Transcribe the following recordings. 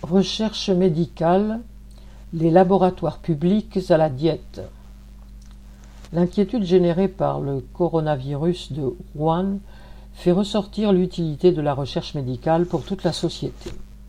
Recherche médicale, les laboratoires publics à la diète. L'inquiétude générée par le coronavirus de Wuhan fait ressortir l'utilité de la recherche médicale pour toute la société.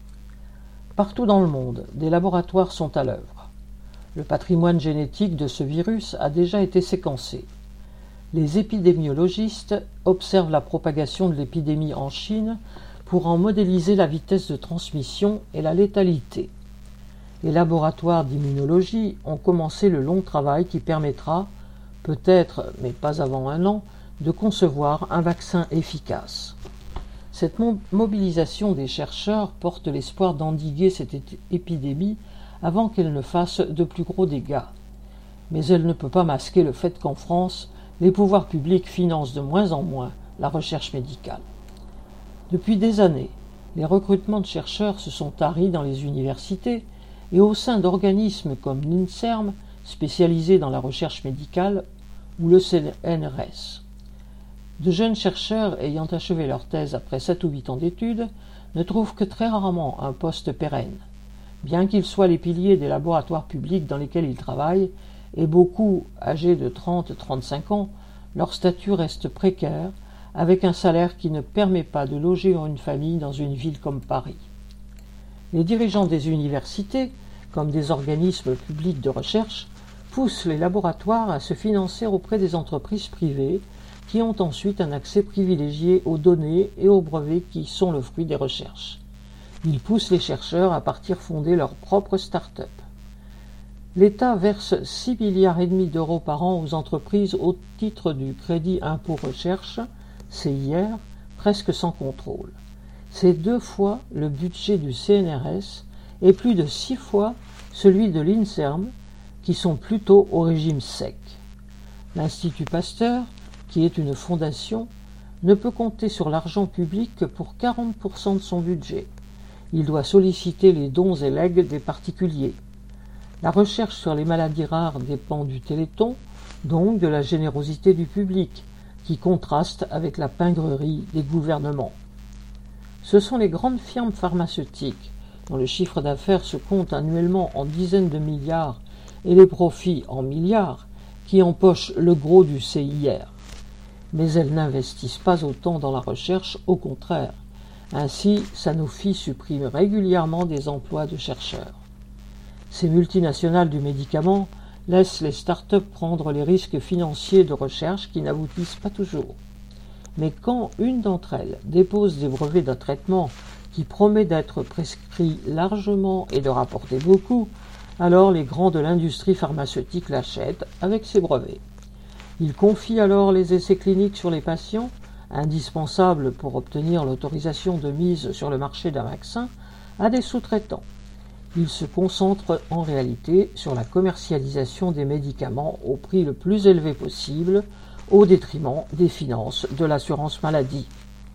Partout dans le monde, des laboratoires sont à l'œuvre. Le patrimoine génétique de ce virus a déjà été séquencé. Les épidémiologistes observent la propagation de l'épidémie en Chine pour en modéliser la vitesse de transmission et la létalité. Les laboratoires d'immunologie ont commencé le long travail qui permettra, peut-être, mais pas avant 1 an, de concevoir un vaccin efficace. Cette mobilisation des chercheurs porte l'espoir d'endiguer cette épidémie avant qu'elle ne fasse de plus gros dégâts. Mais elle ne peut pas masquer le fait qu'en France, les pouvoirs publics financent de moins en moins la recherche médicale. Depuis des années, les recrutements de chercheurs se sont taris dans les universités et au sein d'organismes comme l'INSERM, spécialisé dans la recherche médicale, ou le CNRS. De jeunes chercheurs ayant achevé leur thèse après 7 ou 8 ans d'études ne trouvent que très rarement un poste pérenne. Bien qu'ils soient les piliers des laboratoires publics dans lesquels ils travaillent, et beaucoup âgés de 30-35 ans, leur statut reste précaire, avec un salaire qui ne permet pas de loger une famille dans une ville comme Paris. Les dirigeants des universités, comme des organismes publics de recherche, poussent les laboratoires à se financer auprès des entreprises privées qui ont ensuite un accès privilégié aux données et aux brevets qui sont le fruit des recherches. Ils poussent les chercheurs à partir fonder leur propre start-up. L'État verse 6,5 milliards d'euros par an aux entreprises au titre du crédit impôt recherche, CIR, presque sans contrôle. C'est 2 fois le budget du CNRS et plus de 6 fois celui de l'INSERM, qui sont plutôt au régime sec. L'Institut Pasteur, qui est une fondation, ne peut compter sur l'argent public que pour 40% de son budget. Il doit solliciter les dons et legs des particuliers. La recherche sur les maladies rares dépend du Téléthon, donc de la générosité du public, qui contraste avec la pingrerie des gouvernements. Ce sont les grandes firmes pharmaceutiques, dont le chiffre d'affaires se compte annuellement en dizaines de milliards et les profits en milliards, qui empochent le gros du CIR. Mais elles n'investissent pas autant dans la recherche, au contraire. Ainsi, Sanofi supprime régulièrement des emplois de chercheurs. Ces multinationales du médicament laissent les start-up prendre les risques financiers de recherche qui n'aboutissent pas toujours. Mais quand une d'entre elles dépose des brevets d'un traitement qui promet d'être prescrit largement et de rapporter beaucoup, alors les grands de l'industrie pharmaceutique l'achètent avec ces brevets. Ils confient alors les essais cliniques sur les patients, indispensables pour obtenir l'autorisation de mise sur le marché d'un vaccin, à des sous-traitants. Ils se concentrent en réalité sur la commercialisation des médicaments au prix le plus élevé possible, au détriment des finances de l'assurance maladie.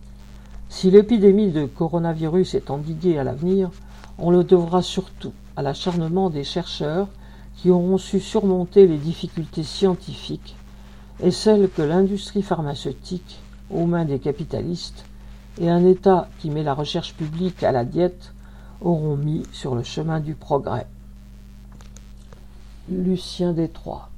Si l'épidémie de coronavirus est endiguée à l'avenir, on le devra surtout à l'acharnement des chercheurs qui auront su surmonter les difficultés scientifiques et celles que l'industrie pharmaceutique, aux mains des capitalistes, et un État qui met la recherche publique à la diète, auront mis sur le chemin du progrès. Lucien Détroit.